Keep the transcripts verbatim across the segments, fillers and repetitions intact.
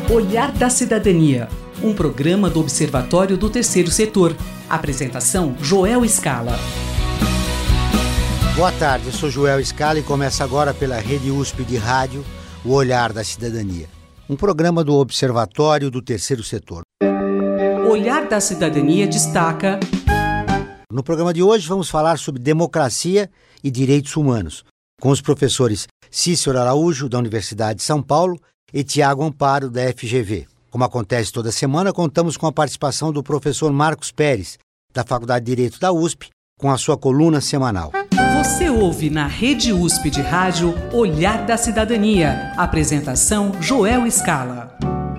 Olhar da Cidadania, um programa do Observatório do Terceiro Setor. Apresentação, Joel Scala. Boa tarde, eu sou Joel Scala e começa agora pela Rede U S P de Rádio, o Olhar da Cidadania. Um programa do Observatório do Terceiro Setor. Olhar da Cidadania destaca... No programa de hoje vamos falar sobre democracia e direitos humanos, com os professores Cícero Araújo, da Universidade de São Paulo, e Tiago Amparo, da F G V. Como acontece toda semana, contamos com a participação do professor Marcos Pérez, da Faculdade de Direito da U S P, com a sua coluna semanal. Você ouve na Rede U S P de Rádio Olhar da Cidadania. Apresentação, Joel Scala.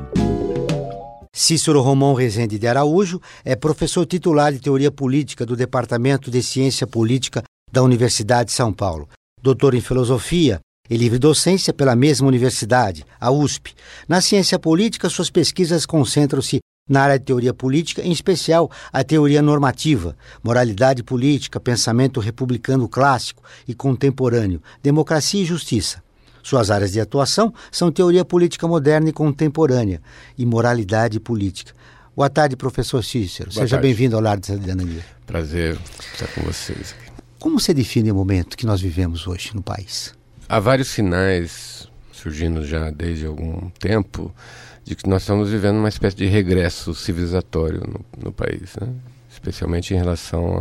Cícero Romão Rezende de Araújo é professor titular de Teoria Política do Departamento de Ciência Política da Universidade de São Paulo. Doutor em Filosofia e livre docência pela mesma universidade, a U S P. Na ciência política, suas pesquisas concentram-se na área de teoria política, em especial a teoria normativa, moralidade política, pensamento republicano clássico e contemporâneo, democracia e justiça. Suas áreas de atuação são teoria política moderna e contemporânea e moralidade política. Boa tarde, professor Cícero. Boa Seja tarde. Bem-vindo ao Lar da Cidadania. Prazer estar com vocês aqui. Como você define o momento que nós vivemos hoje no país? Há vários sinais surgindo já desde algum tempo de que nós estamos vivendo uma espécie de regresso civilizatório no, no país, né? Especialmente em relação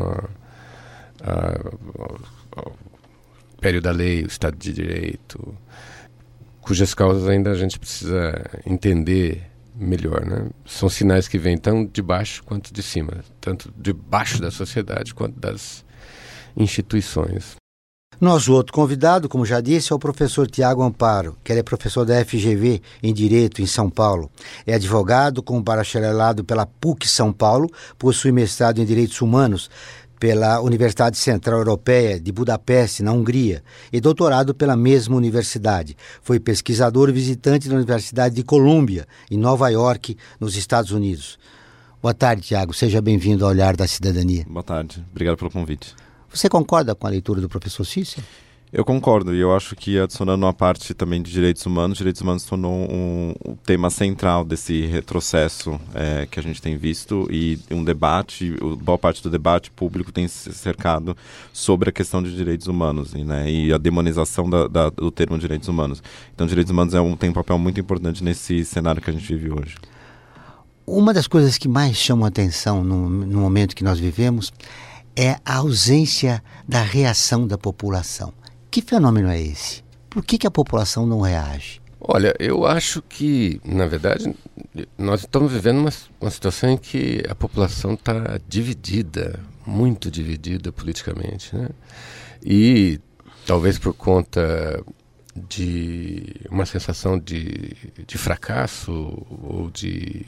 a, a, ao, ao império da lei, o Estado de Direito, cujas causas ainda a gente precisa entender melhor, né? São sinais que vêm tanto de baixo quanto de cima, tanto de baixo da sociedade quanto das instituições. Nosso outro convidado, como já disse, é o professor Tiago Amparo, que ele é professor da F G V em Direito em São Paulo. É advogado com bacharelado pela P U C São Paulo, possui mestrado em Direitos Humanos pela Universidade Central Europeia de Budapeste, na Hungria, e doutorado pela mesma universidade. Foi pesquisador e visitante da Universidade de Colômbia, em Nova York, nos Estados Unidos. Boa tarde, Tiago. Seja bem-vindo ao Olhar da Cidadania. Boa tarde. Obrigado pelo convite. Você concorda com a leitura do professor Cícero? Eu concordo, e eu acho que adicionando uma parte também de direitos humanos, direitos humanos se tornou um, um tema central desse retrocesso é, que a gente tem visto, e um debate, boa parte do debate público tem se cercado sobre a questão de direitos humanos, e, né, e a demonização da, da, do termo direitos humanos. Então, direitos humanos é um, tem um papel muito importante nesse cenário que a gente vive hoje. Uma das coisas que mais chamam a atenção no, no momento que nós vivemos é a ausência da reação da população. Que fenômeno é esse? Por que, que a população não reage? Olha, eu acho que, na verdade, nós estamos vivendo uma, uma situação em que a população está dividida, muito dividida politicamente, né? E talvez por conta de uma sensação de, de fracasso ou de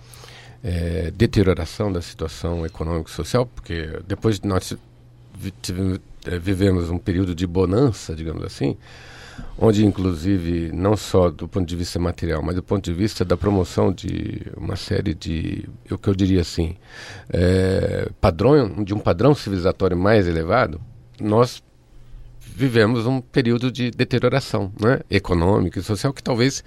é, deterioração da situação econômica e social, porque depois de nós tivemos vivemos um período de bonança, digamos assim, onde inclusive não só do ponto de vista material, mas do ponto de vista da promoção de uma série de, o que eu diria assim, é, padrão, de um padrão civilizatório mais elevado, nós vivemos um período de deterioração, né, econômica e social, que talvez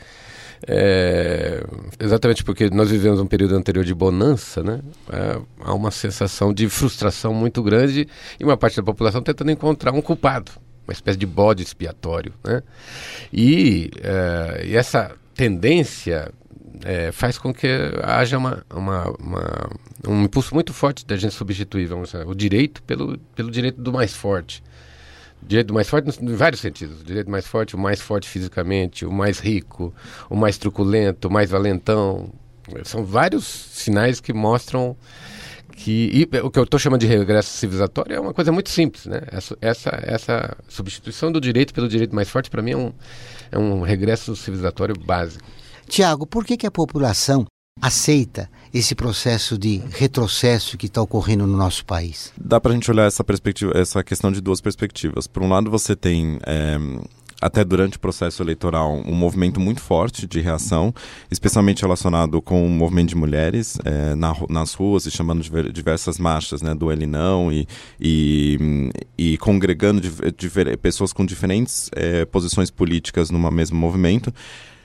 É, exatamente porque nós vivemos um período anterior de bonança, né? É, há uma sensação de frustração muito grande e uma parte da população tentando encontrar um culpado, uma espécie de bode expiatório, né? E, é, e essa tendência é, faz com que haja uma, uma, uma, um impulso muito forte da gente substituir, vamos dizer, o direito pelo, pelo direito do mais forte. O direito mais forte em vários sentidos. O direito mais forte, o mais forte fisicamente, o mais rico, o mais truculento, o mais valentão. São vários sinais que mostram que... E o que eu estou chamando de regresso civilizatório é uma coisa muito simples, né? Essa, essa, essa substituição do direito pelo direito mais forte, para mim, é um, é um regresso civilizatório básico. Tiago, por que, que a população aceita esse processo de retrocesso que está ocorrendo no nosso país? Dá para a gente olhar essa perspectiva, essa questão de duas perspectivas. Por um lado, você tem, é, até durante o processo eleitoral, um movimento muito forte de reação, especialmente relacionado com o movimento de mulheres é, na, nas ruas, e chamando de diversas marchas, né, do Ele Não, e, e, e congregando de, de, pessoas com diferentes é, posições políticas num mesmo movimento.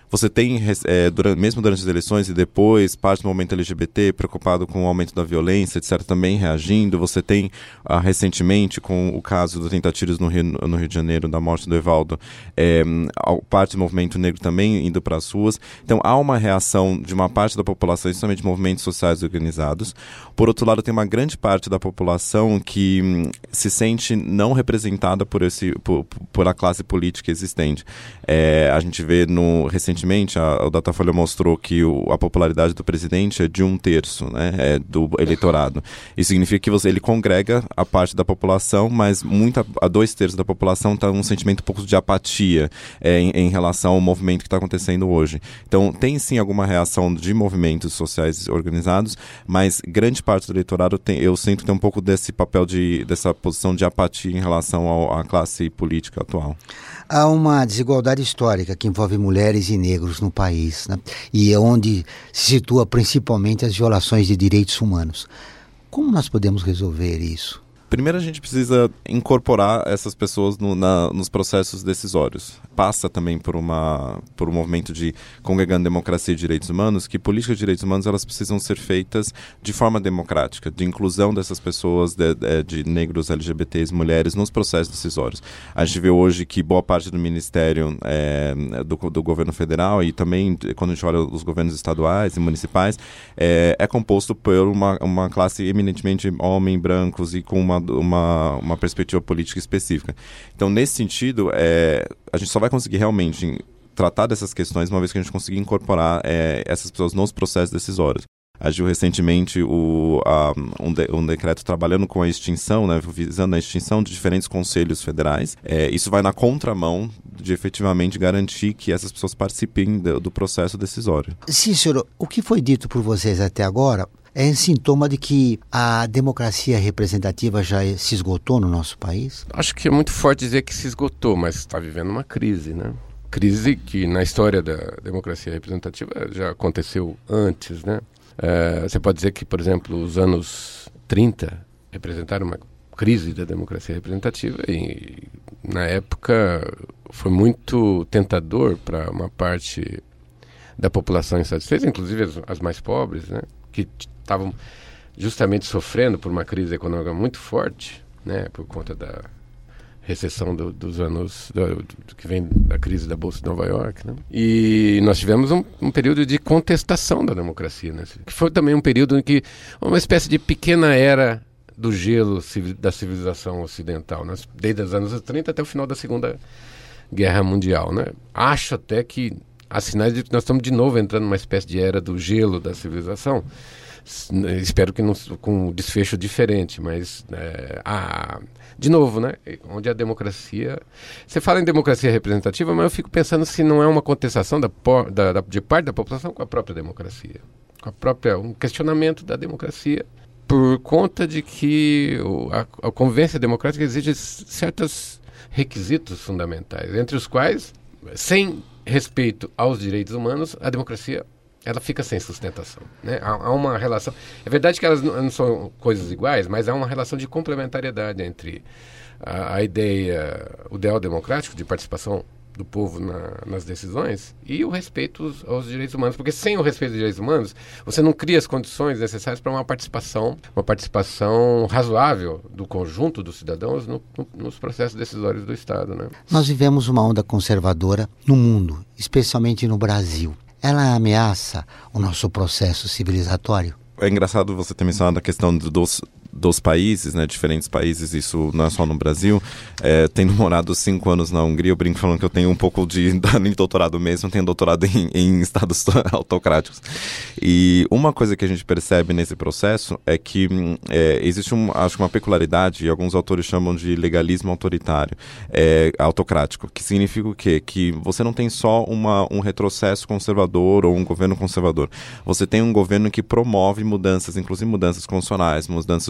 Você tem, é, durante, mesmo durante as eleições e depois, parte do movimento L G B T preocupado com o aumento da violência, etcétera, também reagindo. Você tem, ah, recentemente, com o caso dos trinta tiros no Rio, no Rio de Janeiro, da morte do Evaldo, é, parte do movimento negro também indo para as ruas. Então, há uma reação de uma parte da população, principalmente de movimentos sociais organizados. Por outro lado, tem uma grande parte da população que hum, se sente não representada por, esse, por, por a classe política existente. É, a gente vê no, recentemente, a, o Datafolha mostrou que o, a popularidade do presidente é de um terço, né, é, do eleitorado. Isso significa que você, ele congrega a parte da população, mas muita, a dois terços da população está num sentimento um pouco de apatia é, em, em relação ao movimento que está acontecendo hoje. Então, tem sim alguma reação de movimentos sociais organizados, mas grande parte do eleitorado tem, eu sinto que tem um pouco desse papel, de, dessa posição de apatia em relação ao, à classe política atual. Há uma desigualdade histórica que envolve mulheres e negros no país, né? E é onde se situa principalmente as violações de direitos humanos. Como nós podemos resolver isso? Primeiro, a gente precisa incorporar essas pessoas no, na, nos processos decisórios. Passa também por, uma, por um movimento de congregando democracia e direitos humanos, que políticas de direitos humanos elas precisam ser feitas de forma democrática, de inclusão dessas pessoas, de, de, de negros, L G B Ts, mulheres, nos processos decisórios. A gente vê hoje que boa parte do Ministério é, do, do governo federal e também, quando a gente olha os governos estaduais e municipais, é, é composto por uma, uma classe eminentemente homem, brancos e com uma Uma, uma perspectiva política específica. Então, nesse sentido, é, a gente só vai conseguir realmente tratar dessas questões uma vez que a gente conseguir incorporar é, essas pessoas nos processos decisórios. Agiu recentemente o, a, um, de, um decreto trabalhando com a extinção, né, visando a extinção de diferentes conselhos federais. É, isso vai na contramão de efetivamente garantir que essas pessoas participem do, do processo decisório. Cícero, o que foi dito por vocês até agora é sintoma de que a democracia representativa já se esgotou no nosso país? Acho que é muito forte dizer que se esgotou, mas está vivendo uma crise, né? Crise que na história da democracia representativa já aconteceu antes, né? É, você pode dizer que, por exemplo, os anos trinta representaram uma crise da democracia representativa e, na época, foi muito tentador para uma parte da população insatisfeita, inclusive as, as mais pobres, né? Que estavam justamente sofrendo por uma crise econômica muito forte, né, por conta da recessão do, dos anos do, do, que vem da crise da Bolsa de Nova York, né? E nós tivemos um, um período de contestação da democracia, né? Que foi também um período em que uma espécie de pequena era do gelo civil, da civilização ocidental, né? Desde os anos trinta até o final da Segunda Guerra Mundial, né? Acho até que há sinais de que nós estamos de novo entrando numa espécie de era do gelo da civilização. Espero que não, com um desfecho diferente, mas é, ah, de novo, né? Onde a democracia... Você fala em democracia representativa, mas eu fico pensando se não é uma contestação da, da, da, de parte da população com a própria democracia, com a própria, um questionamento da democracia, por conta de que o, a, a convivência democrática exige certos requisitos fundamentais, entre os quais, sem respeito aos direitos humanos, a democracia ela fica sem sustentação, né? Há, há uma relação... É verdade que elas não, não são coisas iguais, mas há uma relação de complementariedade entre a, a ideia, o ideal democrático de participação do povo na, nas decisões e o respeito aos, aos direitos humanos. Porque sem o respeito aos direitos humanos, você não cria as condições necessárias para uma participação, uma participação razoável do conjunto dos cidadãos no, no, nos processos decisórios do Estado, né? Nós vivemos uma onda conservadora no mundo, especialmente no Brasil. Ela ameaça o nosso processo civilizatório? É engraçado você ter mencionado a questão dos, dos países, né, diferentes países, isso não é só no Brasil. É, tendo morado cinco anos na Hungria, eu brinco falando que eu tenho um pouco de, de doutorado mesmo, eu tenho doutorado em, em estados autocráticos. E uma coisa que a gente percebe nesse processo é que é, existe um, acho uma peculiaridade, e alguns autores chamam de legalismo autoritário, é, autocrático, que significa o quê? Que você não tem só uma, um retrocesso conservador ou um governo conservador. Você tem um governo que promove mudanças, inclusive mudanças constitucionais, mudanças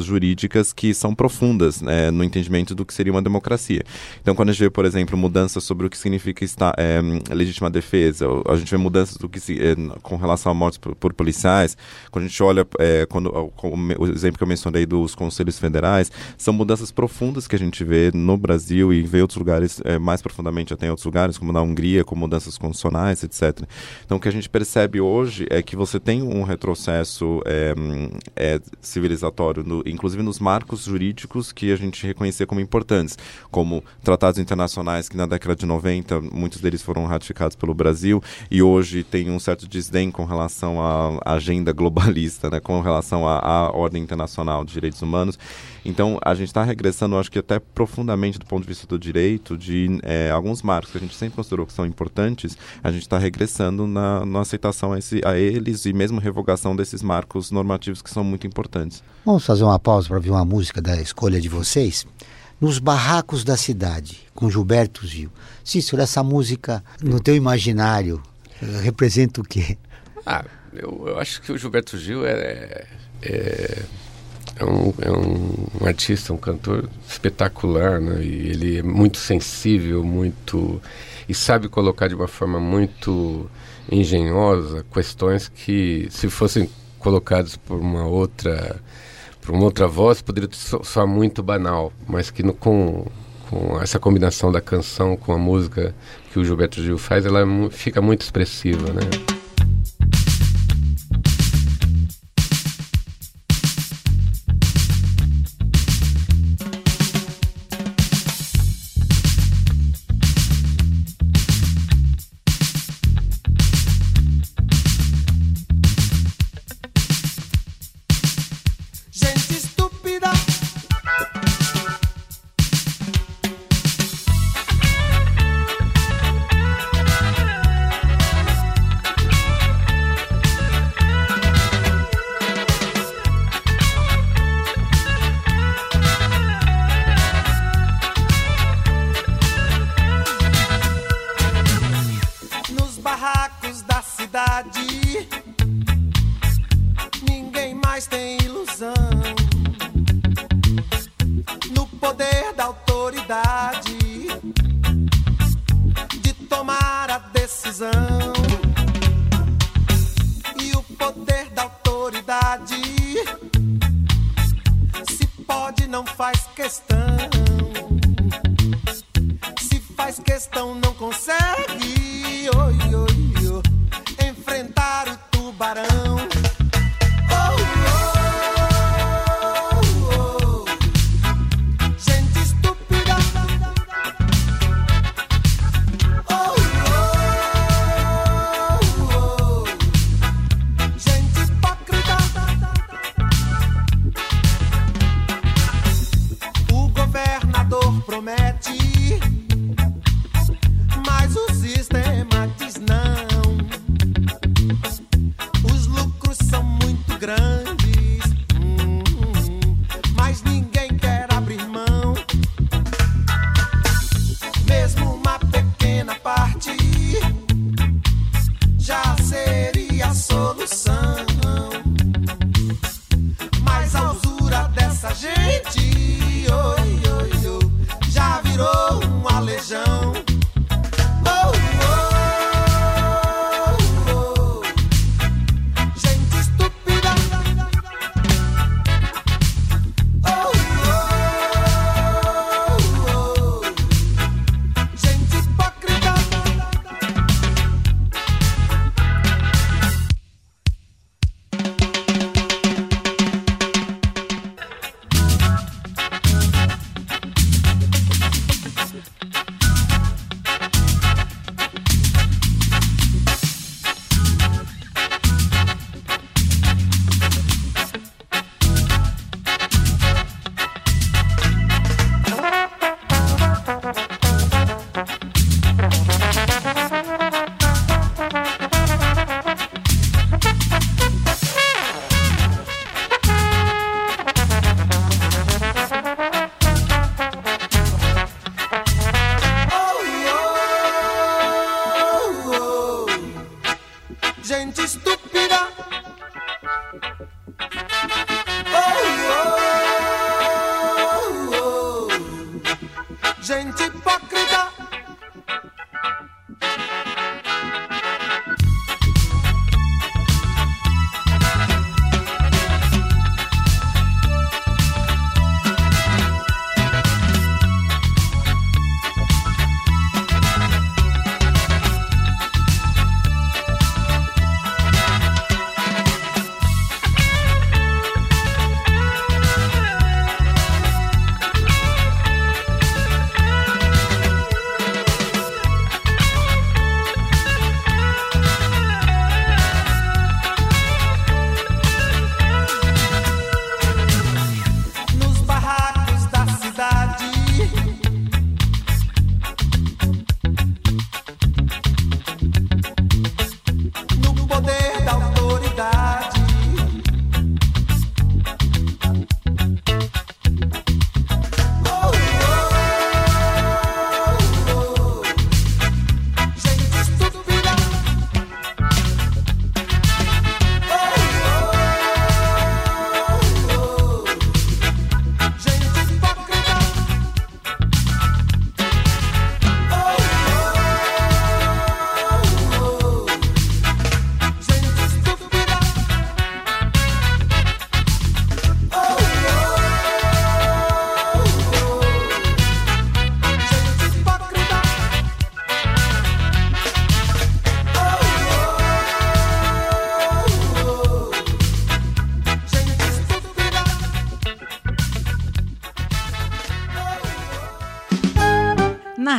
jurídicas que são profundas, né, no entendimento do que seria uma democracia. Então, quando a gente vê, por exemplo, mudanças sobre o que significa estar, é, legítima defesa, a gente vê mudanças do que se, é, com relação a mortes por, por policiais, quando a gente olha, é, quando, o, o exemplo que eu mencionei dos conselhos federais, são mudanças profundas que a gente vê no Brasil e vê outros lugares, é, mais profundamente até em outros lugares, como na Hungria, com mudanças constitucionais, etcétera. Então, o que a gente percebe hoje é que você tem um retrocesso é, é, civilizatório, no, inclusive nos marcos jurídicos que a gente reconhecia como importantes, como tratados internacionais que na década de noventa, muitos deles foram ratificados pelo Brasil e hoje tem um certo desdém com relação à agenda globalista, né, com relação à, à ordem internacional de direitos humanos. Então, a gente está regressando, acho que até profundamente do ponto de vista do direito, de é, alguns marcos que a gente sempre considerou que são importantes, a gente está regressando na, na aceitação a, esse, a eles e mesmo revogação desses marcos normativos que são muito importantes. Vamos fazer uma pausa para ouvir uma música da escolha de vocês? Nos Barracos da Cidade, com Gilberto Gil. Cícero, essa música, no teu imaginário, representa o quê? Ah, eu, eu acho que o Gilberto Gil é... é... É um, é um artista, um cantor espetacular, né? E ele é muito sensível, muito... E sabe colocar de uma forma muito engenhosa questões que, se fossem colocadas por uma outra, por uma outra voz, poderia soar muito banal, mas que no, com, com essa combinação da canção com a música que o Gilberto Gil faz, ela fica muito expressiva, né? Ninguém mais tem ilusão no poder da autoridade de tomar a decisão. E o poder da autoridade, se pode, não faz questão. Se faz questão, não consegue oi, oi, oi, enfrentar o tubarão. Mas o sistema diz não. Os lucros são muito grandes, hum, hum, mas ninguém quer abrir mão. Mesmo uma pequena parte já seria a solução. Mas a usura dessa gente, oi, oi, oi, já virou uma legião. Oh, oh, oh, gente estúpida. Oh, oh, oh, gente hipócrita. Gente estúpida. Oh, oh.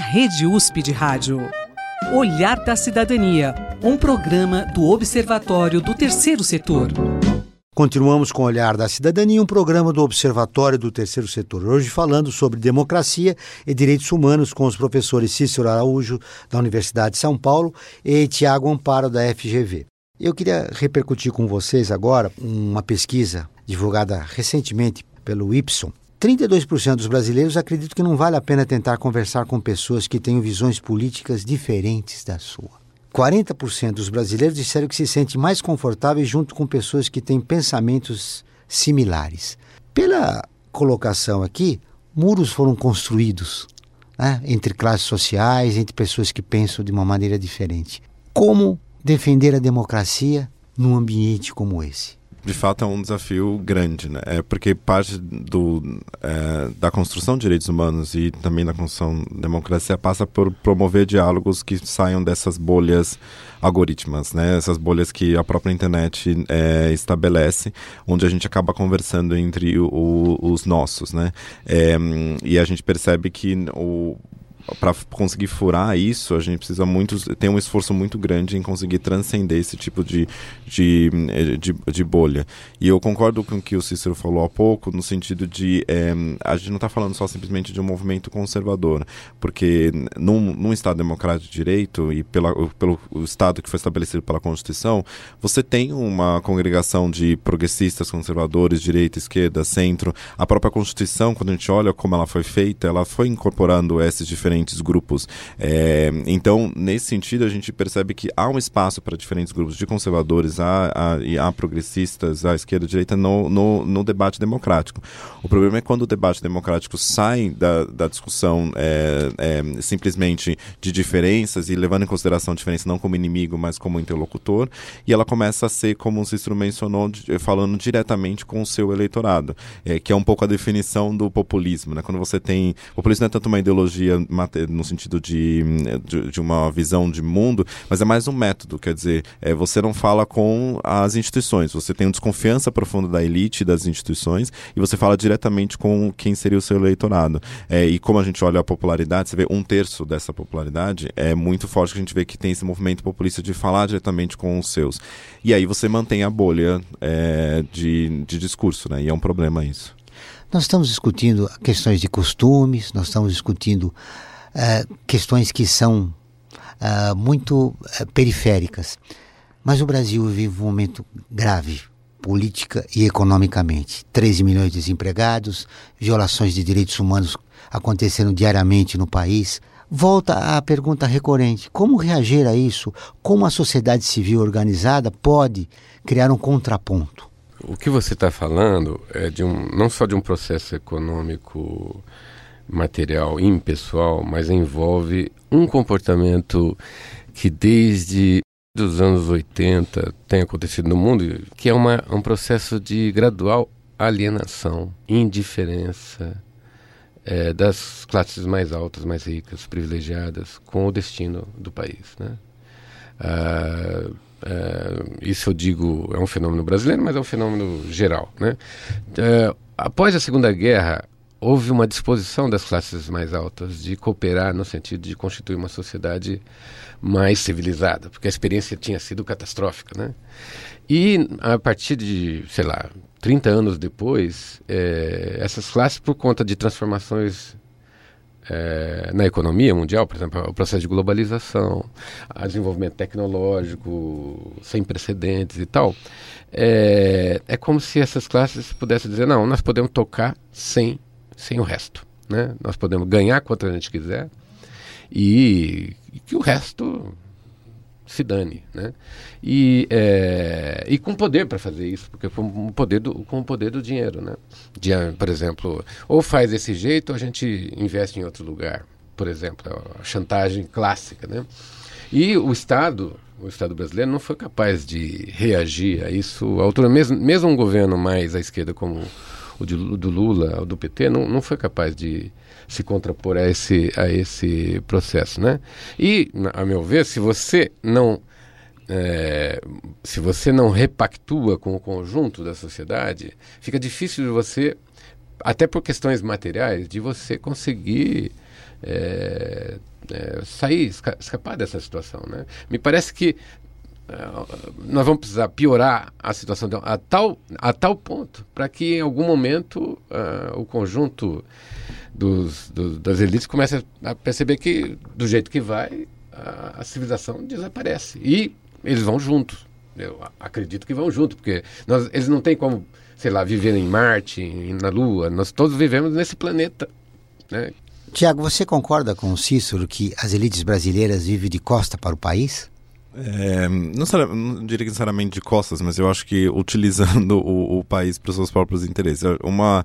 Rede U S P de Rádio. Olhar da Cidadania, um programa do Observatório do Terceiro Setor. Continuamos com o Olhar da Cidadania, um programa do Observatório do Terceiro Setor. Hoje falando sobre democracia e direitos humanos com os professores Cícero Araújo, da Universidade de São Paulo, e Tiago Amparo, da F G V. Eu queria repercutir com vocês agora uma pesquisa divulgada recentemente pelo Ipsos. trinta e dois por cento dos brasileiros acreditam que não vale a pena tentar conversar com pessoas que tenham visões políticas diferentes da sua. quarenta por cento dos brasileiros disseram que se sentem mais confortáveis junto com pessoas que têm pensamentos similares. Pela colocação aqui, muros foram construídos, né, entre classes sociais, entre pessoas que pensam de uma maneira diferente. Como defender a democracia num ambiente como esse? De fato é um desafio grande, né? É porque parte do, é, da construção de direitos humanos e também da construção da democracia passa por promover diálogos que saiam dessas bolhas algorítmicas, né? Essas bolhas que a própria internet é, estabelece, onde a gente acaba conversando entre o, o, os nossos, né? É, e a gente percebe que o para conseguir furar isso, a gente precisa muito, tem um esforço muito grande em conseguir transcender esse tipo de, de, de, de bolha. E eu concordo com o que o Cícero falou há pouco, no sentido de, é, a gente não está falando só simplesmente de um movimento conservador, porque num, num Estado democrático de direito e pela, pelo Estado que foi estabelecido pela Constituição, você tem uma congregação de progressistas, conservadores, direita, esquerda, centro. A própria Constituição, quando a gente olha como ela foi feita, ela foi incorporando esses diferentes grupos. É, então, nesse sentido, a gente percebe que há um espaço para diferentes grupos de conservadores, há, há, há progressistas, à esquerda e à direita no, no, no debate democrático. O problema é quando o debate democrático sai da, da discussão é, é, simplesmente de diferenças e levando em consideração a diferença não como inimigo, mas como interlocutor, e ela começa a ser, como o Cícero mencionou, de, falando diretamente com o seu eleitorado, é, que é um pouco a definição do populismo, né? Quando você tem... Populismo não é tanto uma ideologia no sentido de, de, de uma visão de mundo, mas é mais um método, quer dizer, é, você não fala com as instituições, você tem uma desconfiança profunda da elite das instituições e você fala diretamente com quem seria o seu eleitorado. É, e como a gente olha a popularidade, você vê um terço dessa popularidade, é muito forte que a gente vê que tem esse movimento populista de falar diretamente com os seus. E aí você mantém a bolha é, de, de discurso, né? E é um problema isso. Nós estamos discutindo questões de costumes, nós estamos discutindo Uh, questões que são uh, muito uh, periféricas. Mas o Brasil vive um momento grave, política e economicamente. treze milhões de desempregados, violações de direitos humanos acontecendo diariamente no país. Volta à pergunta recorrente: como reagir a isso? Como a sociedade civil organizada pode criar um contraponto? O que você está falando é de um, não só de um processo econômico material, impessoal, mas envolve um comportamento que desde os anos oitenta tem acontecido no mundo, que é uma, um processo de gradual alienação, indiferença é, das classes mais altas, mais ricas, privilegiadas, com o destino do país, né? Ah, ah, isso eu digo, é um fenômeno brasileiro, mas é um fenômeno geral, né? Ah, após a Segunda Guerra, houve uma disposição das classes mais altas de cooperar no sentido de constituir uma sociedade mais civilizada, porque a experiência tinha sido catastrófica, né? E a partir de, sei lá, trinta anos depois, é, essas classes, por conta de transformações é, na economia mundial, por exemplo, o processo de globalização, o desenvolvimento tecnológico sem precedentes e tal, é, é como se essas classes pudessem dizer, não, nós podemos tocar sem sem o resto, né? Nós podemos ganhar quanto a gente quiser e, e que o resto se dane, né? E, é, e com poder para fazer isso, porque com o poder do, com o poder do dinheiro, né? De, por exemplo, ou faz desse jeito ou a gente investe em outro lugar, por exemplo, a chantagem clássica, né? E o Estado, o Estado brasileiro não foi capaz de reagir a isso à altura, mesmo, mesmo um governo mais à esquerda como o de, do Lula, o do P T, não, não foi capaz de se contrapor a esse, a esse processo, né? E, a meu ver, se você não é, se você não repactua com o conjunto da sociedade, fica difícil de você, até por questões materiais, de você conseguir é, é, sair, esca- escapar dessa situação, né? Me parece que uh, nós vamos precisar piorar a situação de, a, tal, a tal ponto para que em algum momento uh, o conjunto dos, do, das elites comece a perceber que do jeito que vai a, a civilização desaparece e eles vão juntos. Eu acredito que vão junto, porque nós, eles não têm como, sei lá, viver em Marte, em, na Lua. Nós todos vivemos nesse planeta, né? Tiago, você concorda com o Cícero que as elites brasileiras vivem de costa para o país? É, não, não diria que necessariamente de costas, mas eu acho que utilizando o, o país para os seus próprios interesses. Uma...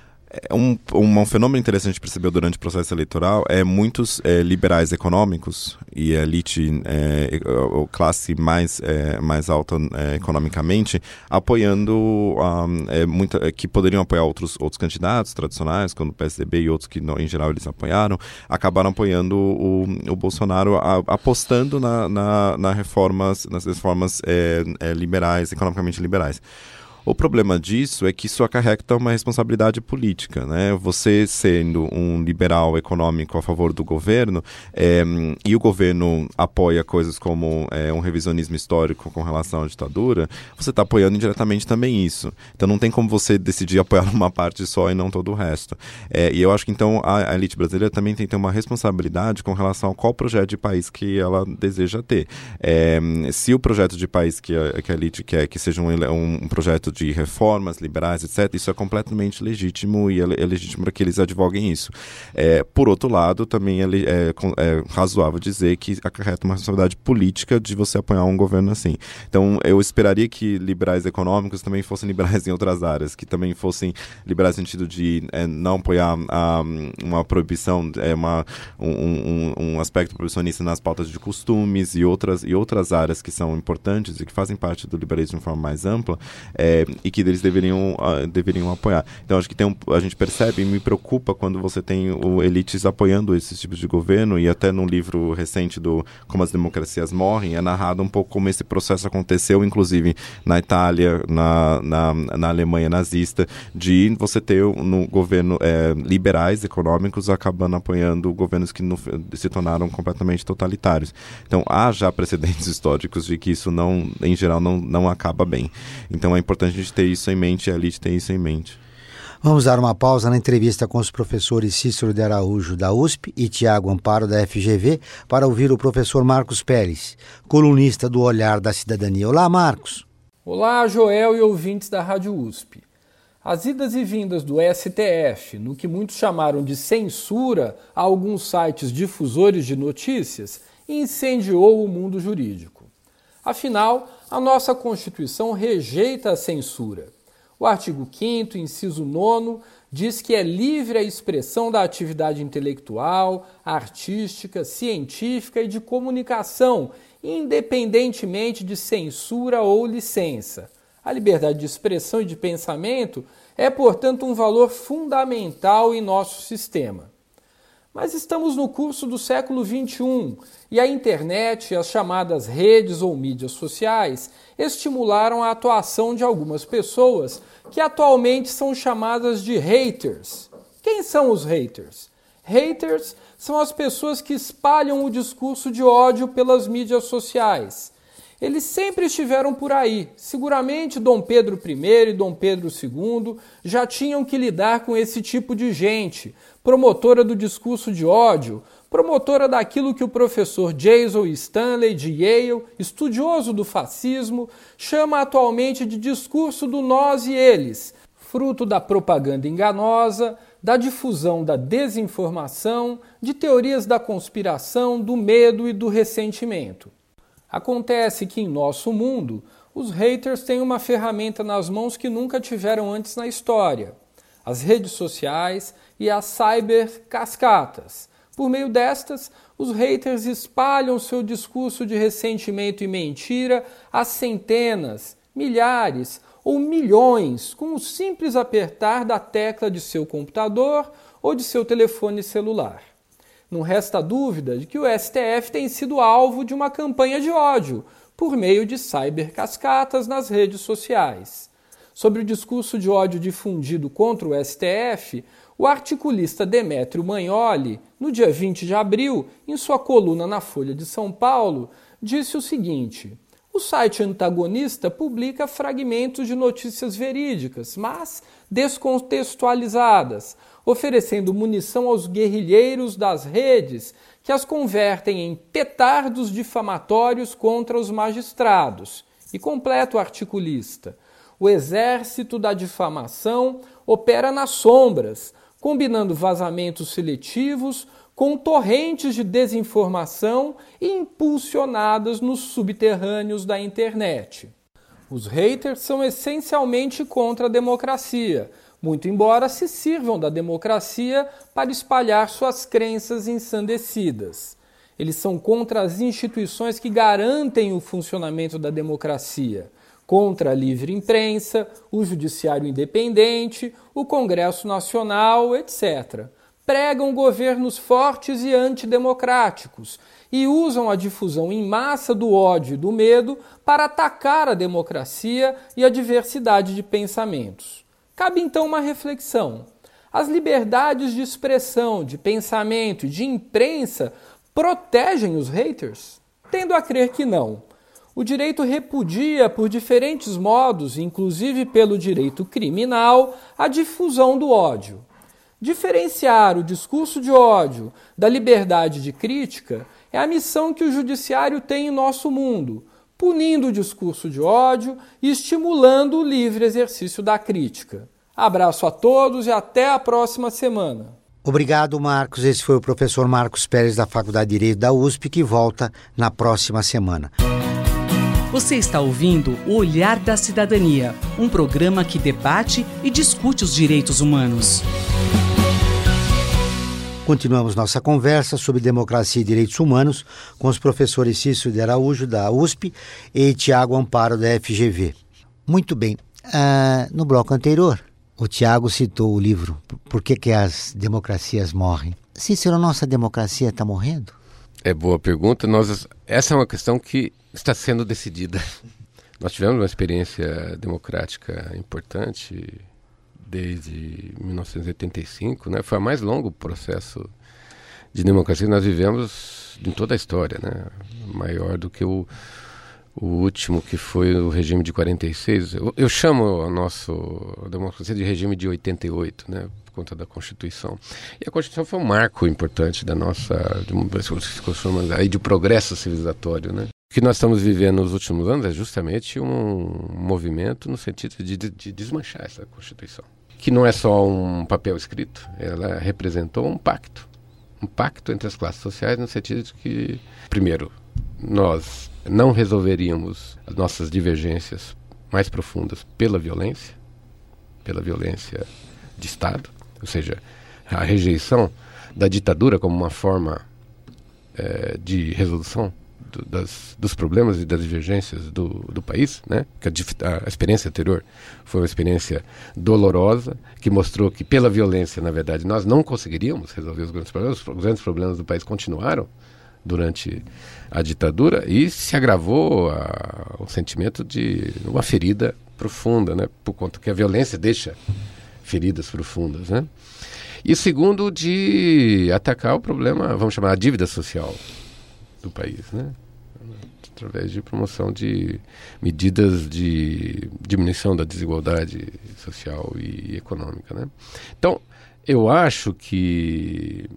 Um, um, um fenômeno interessante que a gente percebeu durante o processo eleitoral é muitos é, liberais econômicos e a elite, é, a classe mais, é, mais alta é, economicamente, apoiando, um, é, muita, que poderiam apoiar outros, outros candidatos tradicionais, como o P S D B e outros que em geral eles apoiaram, acabaram apoiando o, o Bolsonaro, a, apostando na, na, na reformas, nas reformas é, é, liberais, economicamente liberais. O problema disso é que isso acarreta uma responsabilidade política, né? Você sendo um liberal econômico a favor do governo é, e o governo apoia coisas como é, um revisionismo histórico com relação à ditadura, você está apoiando indiretamente também isso. Então não tem como você decidir apoiar uma parte só e não todo o resto. É, e eu acho que então a, a elite brasileira também tem que ter uma responsabilidade com relação a qual projeto de país que ela deseja ter. É, se o projeto de país que a, que a elite quer que seja um, um projeto de de reformas liberais, etcétera, isso é completamente legítimo e é, é legítimo para que eles advoguem isso. É, por outro lado, também é, é, é razoável dizer que acarreta uma responsabilidade política de você apoiar um governo assim. Então, eu esperaria que liberais econômicos também fossem liberais em outras áreas, que também fossem liberais no sentido de é, não apoiar a, uma proibição, é, uma, um, um, um aspecto proibicionista nas pautas de costumes e outras, e outras áreas que são importantes e que fazem parte do liberalismo de forma mais ampla, é, e que eles deveriam, uh, deveriam apoiar. Então, acho que tem um, a gente percebe e me preocupa quando você tem o, elites apoiando esses tipos de governo, e até num livro recente do Como as Democracias Morrem, é narrado um pouco como esse processo aconteceu, inclusive na Itália, na, na, na Alemanha nazista, de você ter no governo é, liberais econômicos acabando apoiando governos que no, se tornaram completamente totalitários. Então, há já precedentes históricos de que isso, não, em geral, não, não acaba bem. Então, é importante a gente ter isso em mente, a elite ter isso em mente. Vamos dar uma pausa na entrevista com os professores Cícero de Araújo, da U S P, e Tiago Amparo, da F G V, para ouvir o professor Marcos Pérez, colunista do Olhar da Cidadania. Olá, Marcos. Olá, Joel e ouvintes da Rádio U S P. As idas e vindas do S T F, no que muitos chamaram de censura a alguns sites difusores de notícias, incendiou o mundo jurídico. Afinal, a nossa Constituição rejeita a censura. O artigo quinto, inciso nono, diz que é livre a expressão da atividade intelectual, artística, científica e de comunicação, independentemente de censura ou licença. A liberdade de expressão e de pensamento é, portanto, um valor fundamental em nosso sistema. Mas estamos no curso do século vinte e um e a internet e as chamadas redes ou mídias sociais estimularam a atuação de algumas pessoas que atualmente são chamadas de haters. Quem são os haters? Haters são as pessoas que espalham o discurso de ódio pelas mídias sociais. Eles sempre estiveram por aí. Seguramente Dom Pedro primeiro e Dom Pedro segundo já tinham que lidar com esse tipo de gente, promotora do discurso de ódio, promotora daquilo que o professor Jason Stanley de Yale, estudioso do fascismo, chama atualmente de discurso do nós e eles, fruto da propaganda enganosa, da difusão da desinformação, de teorias da conspiração, do medo e do ressentimento. Acontece que em nosso mundo, os haters têm uma ferramenta nas mãos que nunca tiveram antes na história: as redes sociais e as cybercascatas. Por meio destas, os haters espalham seu discurso de ressentimento e mentira a centenas, milhares ou milhões com o simples apertar da tecla de seu computador ou de seu telefone celular. Não resta dúvida de que o S T F tem sido alvo de uma campanha de ódio por meio de cybercascatas nas redes sociais. Sobre o discurso de ódio difundido contra o S T F, O articulista Demétrio Magnoli, no dia vinte de abril, em sua coluna na Folha de São Paulo, disse o seguinte: o site antagonista publica fragmentos de notícias verídicas, mas descontextualizadas, oferecendo munição aos guerrilheiros das redes que as convertem em petardos difamatórios contra os magistrados. E completa o articulista: o exército da difamação opera nas sombras, combinando vazamentos seletivos com torrentes de desinformação impulsionadas nos subterrâneos da internet. Os haters são essencialmente contra a democracia, muito embora se sirvam da democracia para espalhar suas crenças ensandecidas. Eles são contra as instituições que garantem o funcionamento da democracia, contra a livre imprensa, o judiciário independente, o Congresso Nacional, etcétera. Pregam governos fortes e antidemocráticos e usam a difusão em massa do ódio e do medo para atacar a democracia e a diversidade de pensamentos. Cabe então uma reflexão. As liberdades de expressão, de pensamento e de imprensa protegem os haters? Tendo a crer que não. O direito repudia por diferentes modos, inclusive pelo direito criminal, a difusão do ódio. Diferenciar o discurso de ódio da liberdade de crítica é a missão que o judiciário tem em nosso mundo, punindo o discurso de ódio e estimulando o livre exercício da crítica. Abraço a todos e até a próxima semana. Obrigado, Marcos. Esse foi o professor Marcos Pérez, da Faculdade de Direito da U S P, que volta na próxima semana. Você está ouvindo O Olhar da Cidadania, um programa que debate e discute os direitos humanos. Continuamos nossa conversa sobre democracia e direitos humanos com os professores Cícero de Araújo, da U S P, e Tiago Amparo, da F G V. Muito bem. Uh, no bloco anterior, o Tiago citou o livro Por que, que as democracias morrem? Cícero, a nossa democracia está morrendo? É boa pergunta. Nós, essa é uma questão que está sendo decidida. Nós tivemos uma experiência democrática importante desde mil novecentos e oitenta e cinco, né? Foi o mais longo processo de democracia que nós vivemos em toda a história, né? Maior do que o, o último, que foi o regime de quarenta e seis. Eu, eu chamo a nossa a democracia de regime de oitenta e oito, né? Por conta da Constituição. E a Constituição foi um marco importante da nossa, de, aí de progresso civilizatório, né? O que nós estamos vivendo nos últimos anos é justamente um movimento no sentido de, de, de desmanchar essa Constituição, que não é só um papel escrito, ela representou um pacto, um pacto entre as classes sociais, no sentido de que, primeiro, nós não resolveríamos as nossas divergências mais profundas pela violência, pela violência de Estado, ou seja, a rejeição da ditadura como uma forma é, de resolução Do, das, dos problemas e das divergências do, do país, né? Que a, a experiência anterior foi uma experiência dolorosa, que mostrou que pela violência, na verdade, nós não conseguiríamos resolver os grandes problemas. Os grandes problemas do país continuaram durante a ditadura e se agravou a, o sentimento de uma ferida profunda, né? Por conta que a violência deixa feridas profundas, né? E segundo, de atacar o problema, vamos chamar, a dívida social do país, né? Através de promoção de medidas de diminuição da desigualdade social e econômica, né? Então, eu acho que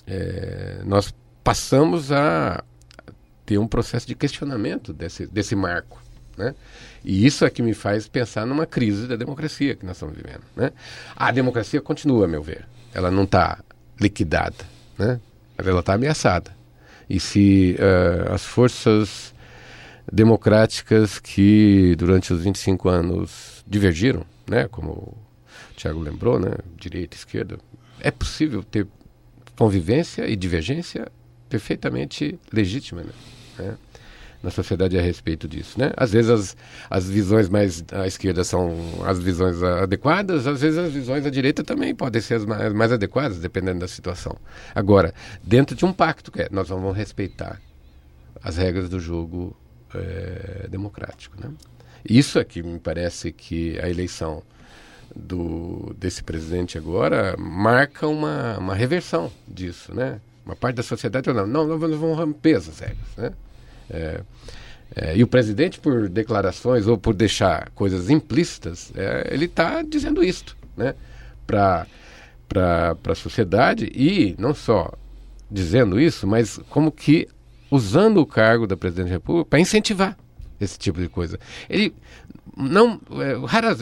é, nós passamos a ter um processo de questionamento desse, desse marco, né? E isso é que me faz pensar numa crise da democracia que nós estamos vivendo, né? A democracia continua, a meu ver. Ela não está liquidada, né? Mas ela está ameaçada. E se uh, as forças democráticas que durante os vinte e cinco anos divergiram, né, como o Tiago lembrou, né, direita e esquerda, é possível ter convivência e divergência perfeitamente legítima, né, né, na sociedade a respeito disso, né? Às vezes as, as visões mais à esquerda são as visões adequadas, às vezes as visões à direita também podem ser as mais, mais adequadas, dependendo da situação. Agora, dentro de um pacto, que é, nós vamos respeitar as regras do jogo é, democrático, né? Isso é que me parece que a eleição do, desse presidente agora marca uma, uma reversão disso, né? Uma parte da sociedade falando, não, nós vamos romper essas regras, né? É, é, e o presidente, por declarações ou por deixar coisas implícitas, é, ele está dizendo isto, né? Para para a sociedade, e não só dizendo isso, mas como que usando o cargo da presidente da República para incentivar esse tipo de coisa. Ele não... É, raras,